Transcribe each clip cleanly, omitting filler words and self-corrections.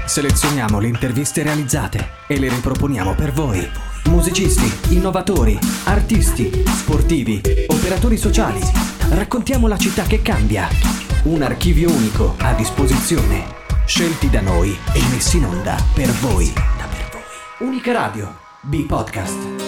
Selezioniamo le interviste realizzate e le riproponiamo per voi. Musicisti, innovatori, artisti, sportivi, operatori sociali. Raccontiamo la città che cambia. Un archivio unico a disposizione. Scelti da noi e messi in onda per voi. Unica Radio, B-Podcast.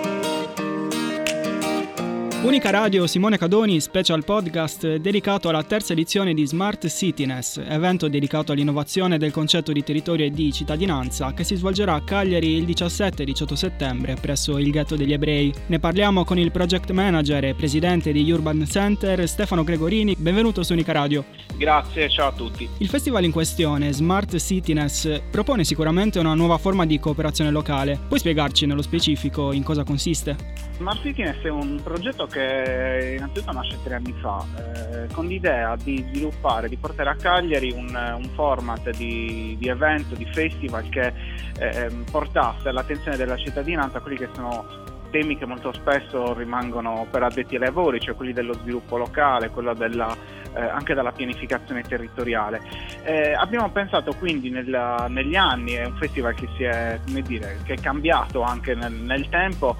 Unica Radio, Simone Cadoni, special podcast dedicato alla terza edizione di Smart Cityness, evento dedicato all'innovazione del concetto di territorio e di cittadinanza che si svolgerà a Cagliari il 17 e 18 settembre presso il Ghetto degli Ebrei. Ne parliamo con il project manager e presidente di Urban Center Stefano Gregorini. Benvenuto su Unica Radio. Grazie, ciao a tutti. Il festival in questione, Smart Cityness, propone sicuramente una nuova forma di cooperazione locale. Puoi spiegarci nello specifico in cosa consiste? Smart Cityness è un progetto che innanzitutto nasce 3 anni fa con l'idea di sviluppare, di portare a Cagliari un format di evento, di festival che portasse all'attenzione della cittadinanza quelli che sono temi che molto spesso rimangono per addetti ai lavori, cioè quelli dello sviluppo locale, quello anche della pianificazione territoriale. Abbiamo pensato quindi negli anni, è un festival che che è cambiato anche nel tempo,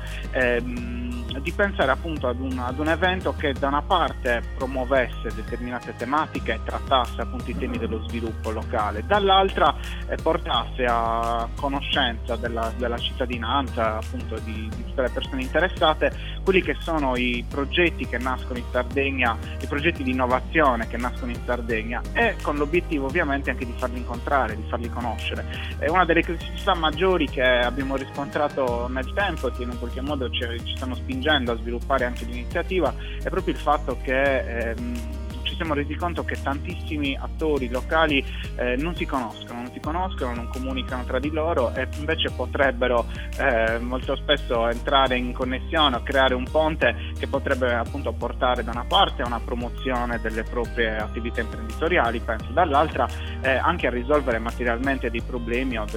di pensare appunto ad un evento che da una parte promuovesse determinate tematiche e trattasse appunto i temi dello sviluppo locale, dall'altra portasse a conoscenza della cittadinanza, appunto di tutte le persone interessate, quelli che sono i progetti che nascono in Sardegna, i progetti di innovazione che nascono in Sardegna, e con l'obiettivo ovviamente anche di farli incontrare, di farli conoscere. Una delle criticità maggiori che abbiamo riscontrato nel tempo e che in un qualche modo ci stanno spingendo a sviluppare anche l'iniziativa è proprio il fatto che ci siamo resi conto che tantissimi attori locali non si conoscono, non comunicano tra di loro, e invece potrebbero molto spesso entrare in connessione o creare un ponte che potrebbe appunto portare da una parte a una promozione delle proprie attività imprenditoriali, penso, dall'altra anche a risolvere materialmente dei problemi o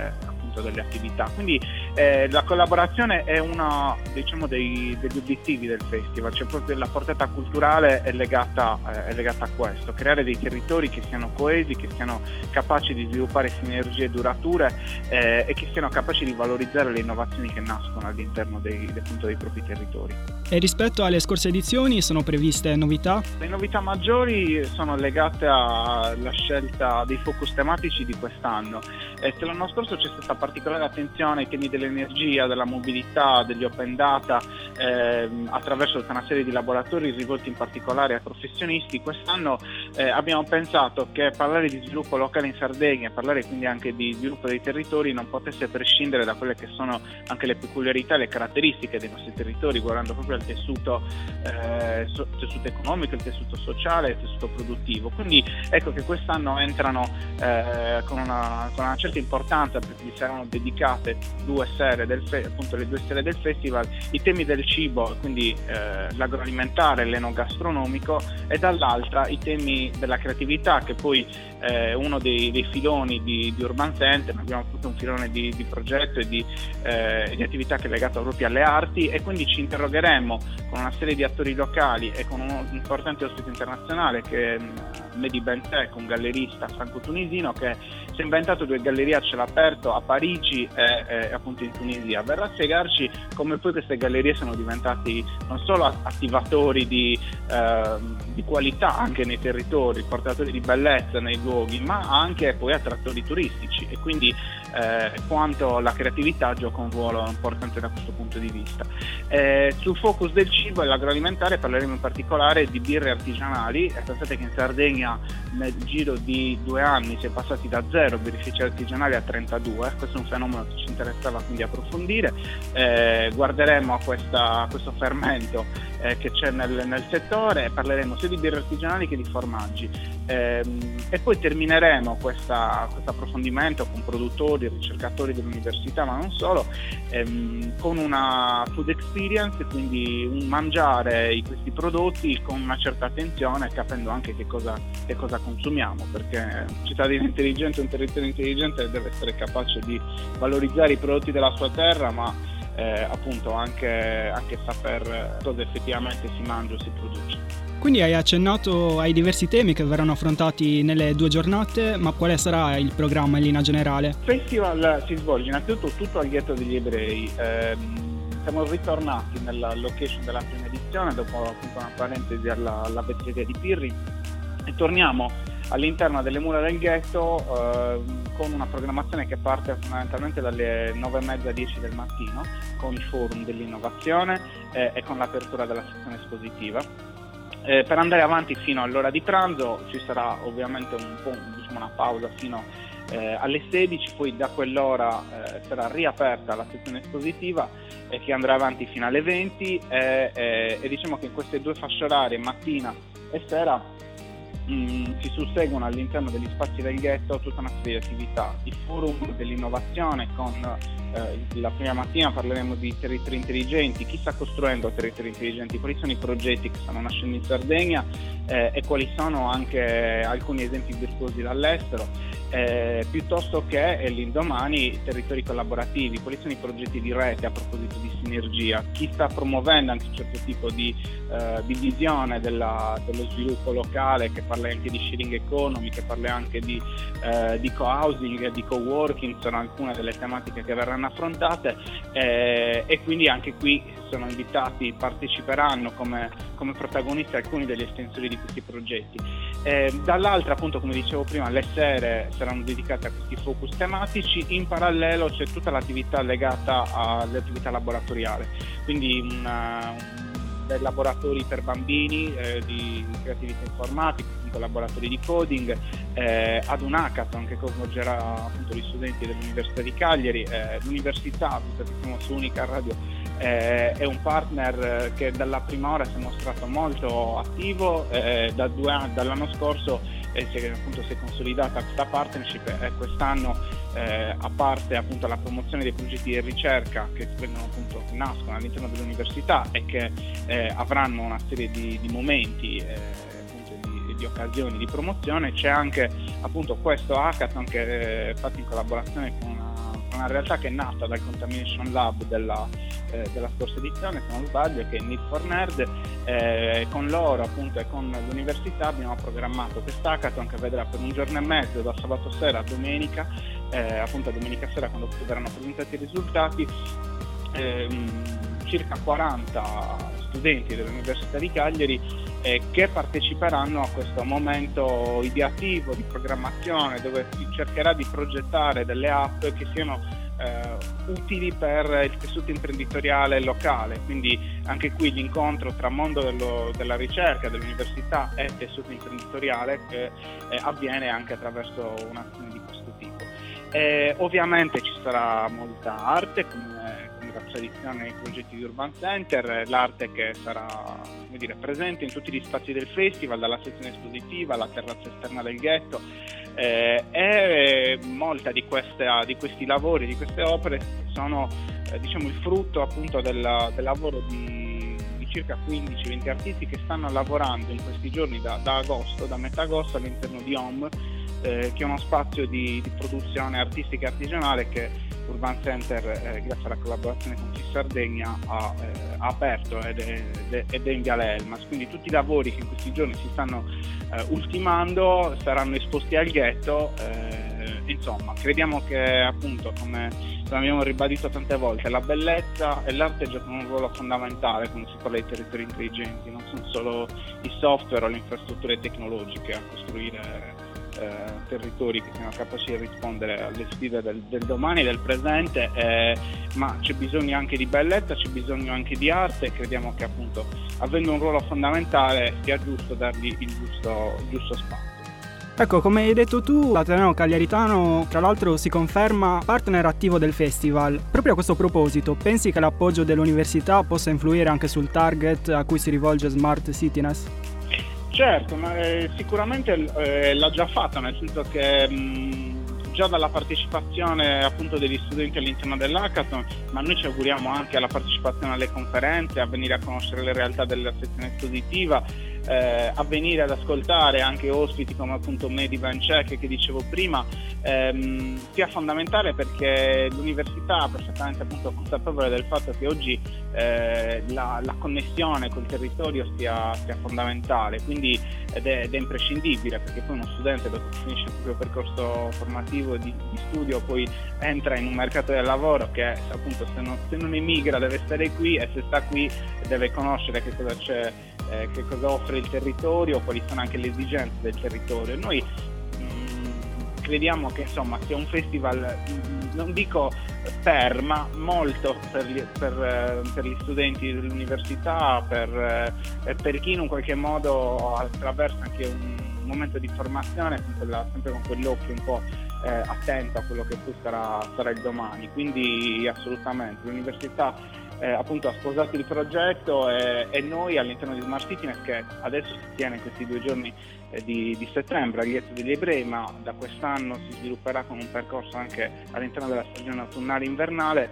delle attività. Quindi la collaborazione è uno degli obiettivi del festival, cioè proprio la portata culturale è legata a questo, creare dei territori che siano coesi, che siano capaci di sviluppare sinergie durature e che siano capaci di valorizzare le innovazioni che nascono all'interno dei propri territori. E rispetto alle scorse edizioni sono previste novità? Le novità maggiori sono legate alla scelta dei focus tematici di quest'anno. Se l'anno scorso c'è stata particolare attenzione ai temi dell'energia, della mobilità, degli open data, attraverso tutta una serie di laboratori rivolti in particolare ai professionisti, quest'anno abbiamo pensato che parlare di sviluppo locale in Sardegna, parlare quindi anche di sviluppo dei territori, non potesse prescindere da quelle che sono anche le peculiarità e le caratteristiche dei nostri territori, guardando proprio al tessuto economico, il tessuto sociale e il tessuto produttivo. Quindi ecco che quest'anno entrano con una certa importanza, perché gli saranno dedicate 2 sere appunto le 2 sere del festival, i temi del cibo, quindi l'agroalimentare, l'enogastronomico, e dall'altra i temi della creatività, che poi è uno dei filoni di Urban Center. Abbiamo tutto un filone di progetto e di attività che è legato proprio alle arti, e quindi ci interrogheremo con una serie di attori locali e con un importante ospite internazionale che è Mehdi Bentech, un gallerista franco-tunisino che si è inventato 2 gallerie a cielo aperto a Parigi e appunto in Tunisia. Verrà a spiegarci come poi queste gallerie sono diventati non solo attivatori di qualità anche nei territori, portatori di bellezza nei luoghi, ma anche poi attrattori turistici, e quindi quanto la creatività gioca un ruolo importante da questo punto di vista. Sul focus del cibo e l'agroalimentare parleremo in particolare di birre artigianali. Pensate che in Sardegna nel giro di 2 anni si è passati da 0 birrifici artigianali a 32. Questo è un fenomeno che ci interessava quindi approfondire. Guarderemo a questo fermento che c'è nel settore, parleremo sia di birre artigianali che di formaggi, e poi termineremo questo approfondimento con produttori, ricercatori dell'università, ma non solo, con una food experience, quindi un mangiare questi prodotti con una certa attenzione, capendo anche che cosa consumiamo, perché un cittadino intelligente, un territorio intelligente deve essere capace di valorizzare i prodotti della sua terra, ma appunto anche saper cosa effettivamente si mangia o si produce. Quindi hai accennato ai diversi temi che verranno affrontati nelle 2 giornate, ma quale sarà il programma in linea generale? Il festival si svolge innanzitutto tutto al Ghetto degli Ebrei. Siamo ritornati nella location della prima edizione dopo appunto una parentesi alla vetreria di Pirri e torniamo all'interno delle mura del ghetto con una programmazione che parte fondamentalmente dalle 9:30-10 del mattino con il forum dell'innovazione e con l'apertura della sezione espositiva. Per andare avanti fino all'ora di pranzo ci sarà ovviamente una pausa fino alle 16, poi da quell'ora sarà riaperta la sezione espositiva che andrà avanti fino alle 20 e diciamo che in queste 2 fasce orarie, mattina e sera, si susseguono all'interno degli spazi del ghetto tutta una serie di attività. Il forum dell'innovazione con la prima mattina parleremo di territori intelligenti, chi sta costruendo territori intelligenti, quali sono i progetti che stanno nascendo in Sardegna e quali sono anche alcuni esempi virtuosi dall'estero, piuttosto che l'indomani territori collaborativi, quali sono i progetti di rete a proposito di sinergia, chi sta promuovendo anche un certo tipo di visione dello sviluppo locale, che parla anche di sharing economy, che parla anche di co-housing, di co-working, sono alcune delle tematiche che verranno affrontate e quindi anche qui sono invitati, parteciperanno come protagonisti alcuni degli estensori di questi progetti. Dall'altra, appunto, come dicevo prima, le sere saranno dedicate a questi focus tematici. In parallelo c'è tutta l'attività legata all'attività laboratoriale, quindi dei laboratori per bambini di creatività informatica, laboratori di coding, ad un hackathon che coinvolgerà appunto gli studenti dell'Università di Cagliari. L'università, visto che siamo su Unica Radio, è un partner che dalla prima ora si è mostrato molto attivo, dall'anno scorso si è consolidata questa partnership e quest'anno, a parte appunto la promozione dei progetti di ricerca che nascono all'interno dell'università e che avranno una serie di momenti di occasioni di promozione, c'è anche appunto questo hackathon che è fatto in collaborazione con una realtà che è nata dal Contamination Lab della scorsa edizione, se non sbaglio, che è Need for Nerd. Con loro appunto e con l'università abbiamo programmato questo hackathon che vedrà per un giorno e mezzo, da sabato sera a domenica, appunto a domenica sera, quando verranno presentati i risultati, circa 40 studenti dell'Università di Cagliari che parteciperanno a questo momento ideativo di programmazione, dove si cercherà di progettare delle app che siano utili per il tessuto imprenditoriale locale. Quindi anche qui l'incontro tra mondo della ricerca, dell'università e tessuto imprenditoriale che avviene anche attraverso un'azione di questo tipo. Ovviamente ci sarà molta arte, come la tradizione nei progetti di Urban Center, l'arte che sarà presente in tutti gli spazi del festival, dalla sezione espositiva alla terrazza esterna del ghetto, e molta di questi lavori, di queste opere sono il frutto appunto del lavoro di circa 15-20 artisti che stanno lavorando in questi giorni da metà agosto all'interno di Home, che è uno spazio di produzione artistica e artigianale che Urban Center, grazie alla collaborazione con FIS Sardegna, ha aperto ed è in Viale Elmas. Quindi tutti i lavori che in questi giorni si stanno ultimando saranno esposti al ghetto. Insomma, crediamo che appunto, come abbiamo ribadito tante volte, la bellezza e l'arte giocano un ruolo fondamentale quando si parla di territori intelligenti. Non sono solo i software o le infrastrutture tecnologiche a costruire territori che siano capaci di rispondere alle sfide del domani e del presente, ma c'è bisogno anche di bellezza, c'è bisogno anche di arte, e crediamo che appunto, avendo un ruolo fondamentale, sia giusto dargli il giusto spazio. Ecco, come hai detto tu, l'Ateneo Cagliaritano tra l'altro si conferma partner attivo del festival. Proprio a questo proposito, pensi che l'appoggio dell'università possa influire anche sul target a cui si rivolge Smart Citiness? Certo, ma sicuramente l'ha già fatta, nel senso che già dalla partecipazione appunto degli studenti all'interno dell'hackathon, ma noi ci auguriamo anche alla partecipazione alle conferenze, a venire a conoscere le realtà della sezione espositiva, a venire ad ascoltare anche ospiti come appunto me di Vancheck che dicevo prima, sia fondamentale, perché l'università è perfettamente appunto consapevole del fatto che oggi la connessione col territorio sia fondamentale, quindi ed è imprescindibile, perché poi uno studente dopo che finisce il proprio percorso formativo di studio poi entra in un mercato del lavoro che appunto se non emigra deve stare qui, e se sta qui deve conoscere che cosa c'è, che cosa offre il territorio, quali sono anche le esigenze del territorio. Noi crediamo che insomma sia un festival, non dico ma molto per gli studenti dell'università, per chi in un qualche modo attraversa anche un momento di formazione sempre con quell'occhio un po' attento a quello che poi sarà il domani. Quindi assolutamente l'università appunto ha sposato il progetto, e noi all'interno di Smart Cityness, che adesso si tiene questi 2 giorni di settembre al Ghetto degli Ebrei, ma da quest'anno si svilupperà con un percorso anche all'interno della stagione autunnale invernale,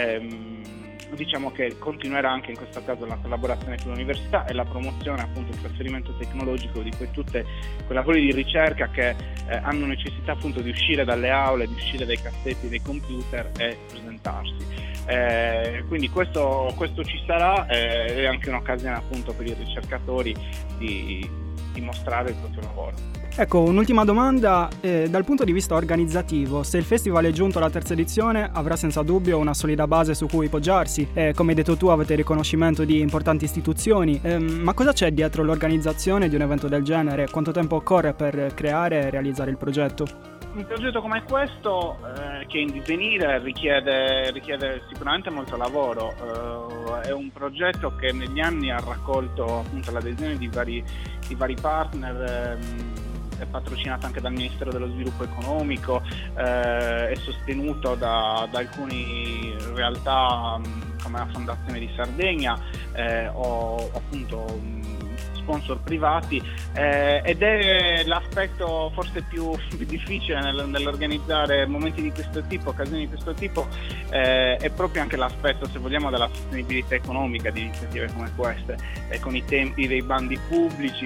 diciamo che continuerà anche in questo caso la collaborazione con l'università e la promozione, appunto il trasferimento tecnologico di tutte quei lavori di ricerca che hanno necessità appunto di uscire dalle aule, di uscire dai cassetti dei computer e presentarsi. Quindi questo ci sarà, è anche un'occasione appunto per i ricercatori di mostrare il proprio lavoro. Ecco, un'ultima domanda, dal punto di vista organizzativo, se il festival è giunto alla 3ª edizione avrà senza dubbio una solida base su cui poggiarsi, come hai detto tu avete riconoscimento di importanti istituzioni, ma cosa c'è dietro l'organizzazione di un evento del genere? Quanto tempo occorre per creare e realizzare il progetto? Un progetto come questo, che è in divenire, richiede sicuramente molto lavoro. È un progetto che negli anni ha raccolto appunto l'adesione di vari partner, è patrocinato anche dal Ministero dello Sviluppo Economico, è sostenuto da alcune realtà come la Fondazione di Sardegna o appunto sponsor privati, ed è l'aspetto forse più difficile nell'organizzare momenti di questo tipo, occasioni di questo tipo, è proprio anche l'aspetto, se vogliamo, della sostenibilità economica di iniziative come queste, con i tempi dei bandi pubblici,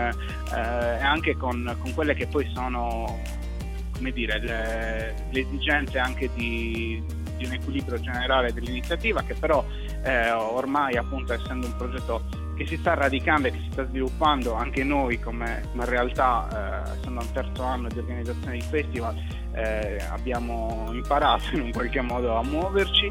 e anche con quelle che poi sono, come dire, le esigenze anche di un equilibrio generale dell'iniziativa, che però ormai appunto essendo un progetto che si sta radicando e che si sta sviluppando, anche noi come realtà, essendo al 3° anno di organizzazione di festival, abbiamo imparato in un qualche modo a muoverci.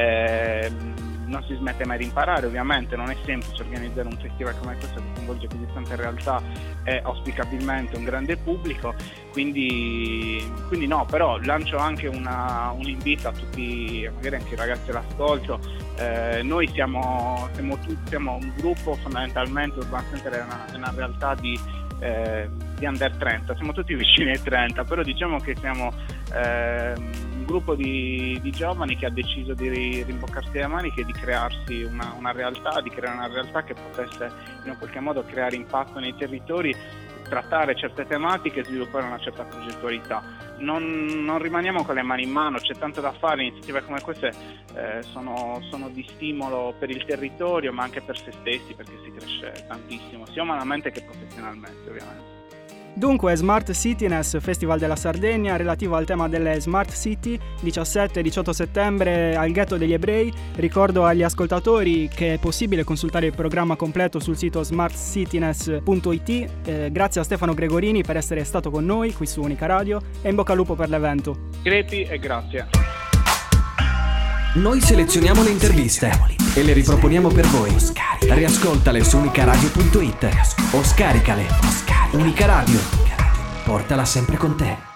Non si smette mai di imparare, ovviamente non è semplice organizzare un festival come questo che coinvolge così tante realtà e auspicabilmente un grande pubblico, quindi no, però lancio anche un invito a tutti, magari anche i ragazzi all'ascolto. Noi siamo un gruppo, fondamentalmente Urban Center è una realtà di under 30, siamo tutti vicini ai 30, però diciamo che siamo un gruppo di giovani che ha deciso di rimboccarsi le maniche e di crearsi una realtà, di creare una realtà che potesse in un qualche modo creare impatto nei territori, trattare certe tematiche e sviluppare una certa progettualità. Non rimaniamo con le mani in mano, c'è tanto da fare. Iniziative come queste sono di stimolo per il territorio, ma anche per se stessi, perché si cresce tantissimo, sia umanamente che professionalmente, ovviamente. Dunque, Smart Cityness, Festival della Sardegna, relativo al tema delle Smart City, 17 e 18 settembre al Ghetto degli Ebrei. Ricordo agli ascoltatori che è possibile consultare il programma completo sul sito smartcityness.it. Grazie a Stefano Gregorini per essere stato con noi qui su Unica Radio, e in bocca al lupo per l'evento. Crepi e grazie. Noi selezioniamo le interviste e le riproponiamo per voi. Riascoltale su unicaradio.it o scaricale. Unica Radio, portala sempre con te.